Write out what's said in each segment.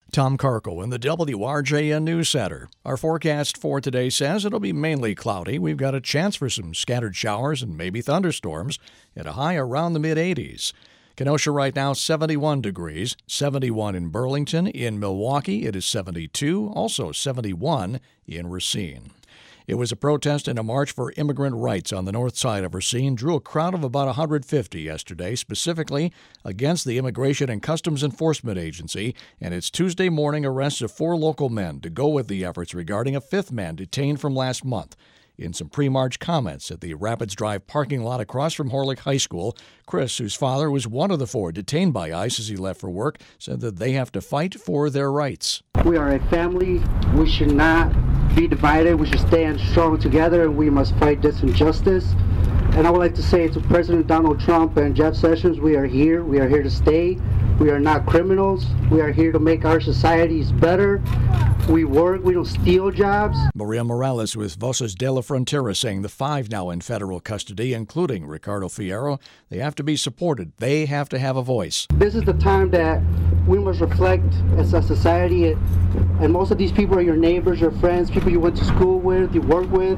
Tom Karko in the WRJN News Center. Our forecast for today says it'll be mainly cloudy. We've got a chance for some scattered showers and maybe thunderstorms at a high around the mid-80s. Kenosha right now 71 degrees, 71 in Burlington. In Milwaukee it is 72, also 71 in Racine. It was a protest and a march for immigrant rights on the north side of Racine. Drew a crowd of about 150 yesterday, specifically against the Immigration and Customs Enforcement Agency and its Tuesday morning arrest of 4 local men to go with the efforts regarding a 5th man detained from last month. In some pre-march comments at the Rapids Drive parking lot across from Horlick High School, Chris, whose father was one of the 4 detained by ICE as he left for work, said that they have to fight for their rights. We are a family. We should not be divided. We should stand strong together, and we must fight this injustice. And I would like to say to President Donald Trump and Jeff Sessions, we are here. We are here to stay. We are not criminals. We are here to make our societies better. We work. We don't steal jobs. Maria Morales with Voces de la Frontera saying the 5 now in federal custody, including Ricardo Fierro, they have to be supported. They have to have a voice. This is the time that we must reflect as a society, and most of these people are your neighbors, your friends, people you went to school with, you work with.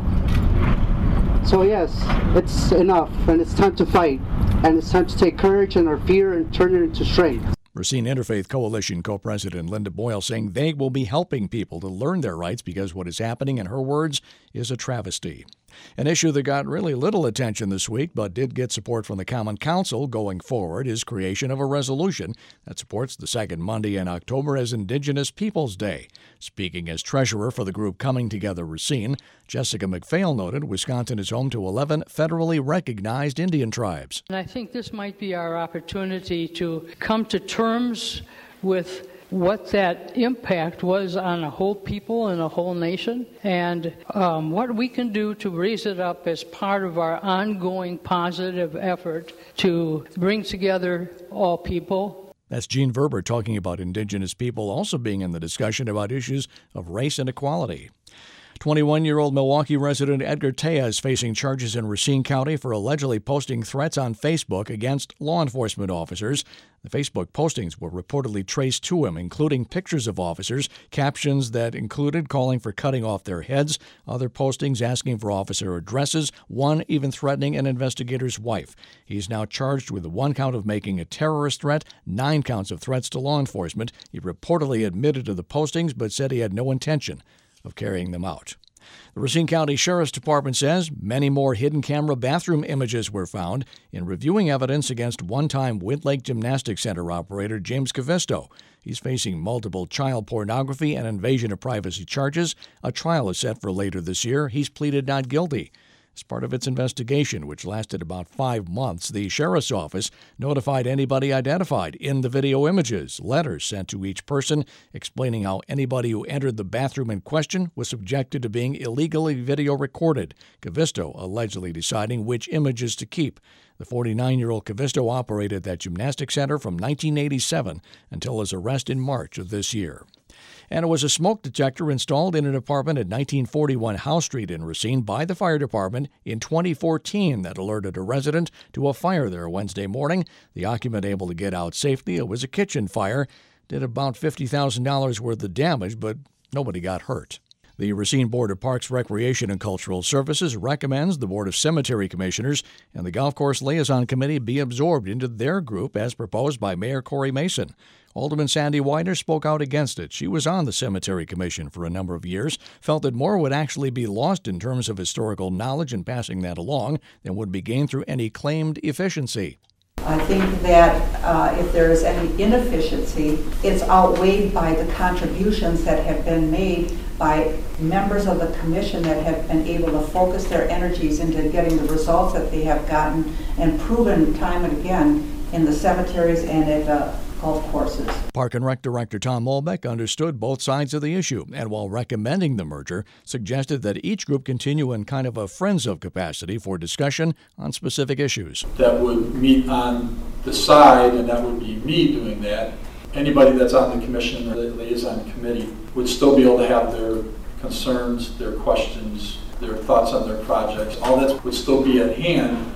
So yes, it's enough, and it's time to fight, and it's time to take courage and our fear and turn it into strength. Racine Interfaith Coalition co-president Linda Boyle saying they will be helping people to learn their rights because what is happening, in her words, is a travesty. An issue that got really little attention this week but did get support from the Common Council going forward is creation of a resolution that supports the second Monday in October as Indigenous Peoples Day. Speaking as treasurer for the group Coming Together Racine, Jessica McPhail noted Wisconsin is home to 11 federally recognized Indian tribes. And I think this might be our opportunity to come to terms with what that impact was on a whole people and a whole nation, and what we can do to raise it up as part of our ongoing positive effort to bring together all people. That's Gene Verber talking about Indigenous people also being in the discussion about issues of race and equality. 21-year-old Milwaukee resident Edgar Tea is facing charges in Racine County for allegedly posting threats on Facebook against law enforcement officers. The Facebook postings were reportedly traced to him, including pictures of officers, captions that included calling for cutting off their heads, other postings asking for officer addresses, one even threatening an investigator's wife. He's now charged with 1 count of making a terrorist threat, 9 counts of threats to law enforcement. He reportedly admitted to the postings but said he had no intention of carrying them out. The Racine County Sheriff's Department says many more hidden camera bathroom images were found in reviewing evidence against one-time Wind Lake Gymnastics Center operator James Cavisto. He's facing multiple child pornography and invasion of privacy charges. A trial is set for later this year. He's pleaded not guilty. As part of its investigation, which lasted about 5 months, the Sheriff's Office notified anybody identified in the video images, letters sent to each person explaining how anybody who entered the bathroom in question was subjected to being illegally video recorded, Cavisto allegedly deciding which images to keep. The 49-year-old Cavisto operated that gymnastics center from 1987 until his arrest in March of this year. And it was a smoke detector installed in an apartment at 1941 House Street in Racine by the fire department in 2014 that alerted a resident to a fire there Wednesday morning. The occupant able to get out safely. It was a kitchen fire. Did about $50,000 worth of damage, but nobody got hurt. The Racine Board of Parks, Recreation, and Cultural Services recommends the Board of Cemetery Commissioners and the Golf Course Liaison Committee be absorbed into their group as proposed by Mayor Corey Mason. Alderman Sandy Widener spoke out against it. She was on the Cemetery Commission for a number of years, felt that more would actually be lost in terms of historical knowledge and passing that along than would be gained through any claimed efficiency. I think that if there is any inefficiency, it's outweighed by the contributions that have been made by members of the commission that have been able to focus their energies into getting the results that they have gotten and proven time and again in the cemeteries and at golf courses. Park and Rec Director Tom Molbeck understood both sides of the issue and while recommending the merger, suggested that each group continue in kind of a friends of capacity for discussion on specific issues. That would meet on the side, and that would be me doing that. Anybody that's on the commission or the liaison committee would still be able to have their concerns, their questions, their thoughts on their projects. All that would still be at hand.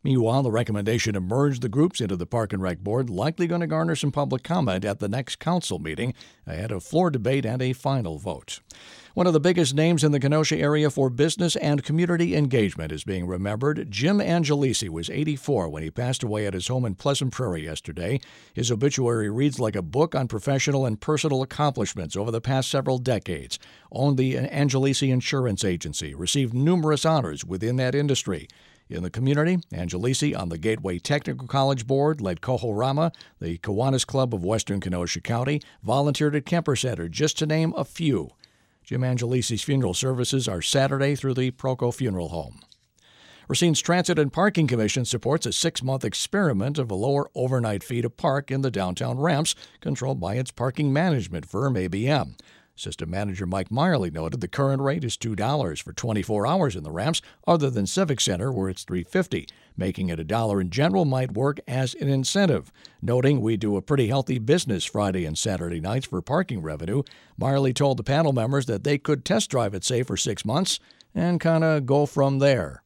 Meanwhile, the recommendation to merge the groups into the Park and Rec Board likely going to garner some public comment at the next council meeting ahead of floor debate and a final vote. One of the biggest names in the Kenosha area for business and community engagement is being remembered. Jim Angelisi was 84 when he passed away at his home in Pleasant Prairie yesterday. His obituary reads like a book on professional and personal accomplishments over the past several decades. Owned the Angelisi Insurance Agency, received numerous honors within that industry. In the community, Angelisi on the Gateway Technical College Board, led Koho-Rama, the Kiwanis Club of Western Kenosha County, volunteered at Kemper Center, just to name a few. Jim Angelisi's funeral services are Saturday through the Proco Funeral Home. Racine's Transit and Parking Commission supports a 6-month experiment of a lower overnight fee to park in the downtown ramps, controlled by its parking management firm, ABM. System manager Mike Meyerly noted the current rate is $2 for 24 hours in the ramps, other than Civic Center, where it's $3.50. Making it $1 in general might work as an incentive. Noting we do a pretty healthy business Friday and Saturday nights for parking revenue, Meyerly told the panel members that they could test drive it, say, for 6 months and kind of go from there.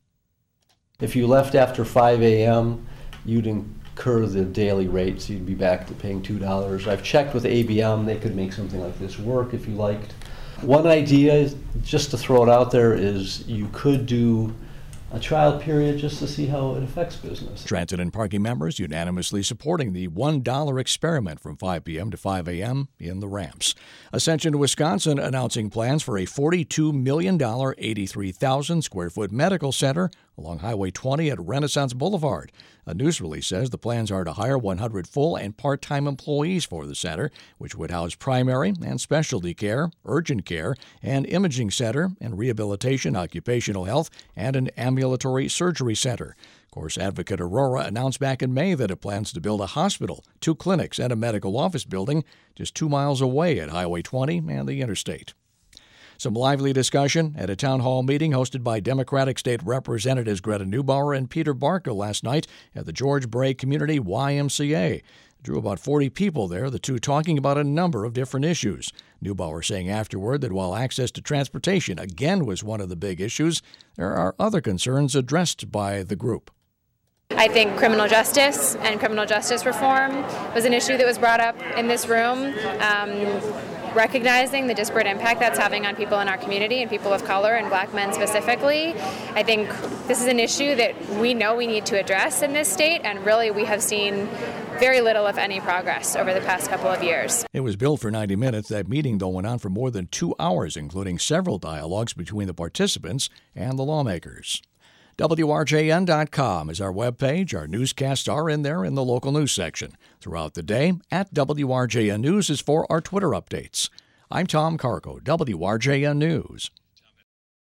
If you left after 5 a.m., you'd incur the daily rate, so you'd be back to paying $2. I've checked with ABM. They could make something like this work if you liked. One idea, just to throw it out there, is you could do a trial period just to see how it affects business. Transit and parking members unanimously supporting the $1 experiment from 5 p.m. to 5 a.m. in the ramps. Ascension, Wisconsin announcing plans for a $42 million, 83,000 square foot medical center along Highway 20 at Renaissance Boulevard. A news release says the plans are to hire 100 full and part-time employees for the center, which would house primary and specialty care, urgent care, and imaging center, and rehabilitation, occupational health, and an ambulatory surgery center. Of course, Advocate Aurora announced back in May that it plans to build a hospital, 2 clinics, and a medical office building just 2 miles away at Highway 20 and the interstate. Some lively discussion at a town hall meeting hosted by Democratic State Representatives Greta Neubauer and Peter Barca last night at the George Bray Community YMCA. It drew about 40 people there, the two talking about a number of different issues. Neubauer saying afterward that while access to transportation again was one of the big issues, there are other concerns addressed by the group. I think criminal justice and criminal justice reform was an issue that was brought up in this room. Recognizing the disparate impact that's having on people in our community and people of color and black men specifically. I think this is an issue that we know we need to address in this state, and really we have seen very little, if any, progress over the past couple of years. It was billed for 90 minutes. That meeting, though, went on for more than 2 hours, including several dialogues between the participants and the lawmakers. WRJN.com is our webpage. Our newscasts are in there in the local news section. Throughout the day, at WRJN News is for our Twitter updates. I'm Tom Carco, WRJN News.